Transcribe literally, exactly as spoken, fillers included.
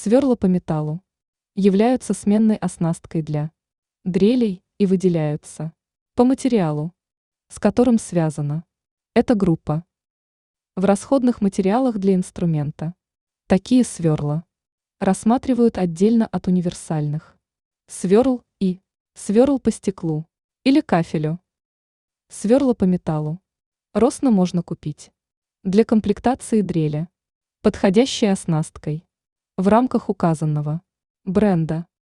Сверла по металлу являются сменной оснасткой для дрелей и выделяются по материалу, с которым связана эта группа. В расходных материалах для инструмента такие сверла рассматривают отдельно от универсальных сверл и сверл по стеклу или кафелю. Сверла по металлу росно можно купить для комплектации дрели, подходящей оснасткой, в рамках указанного бренда.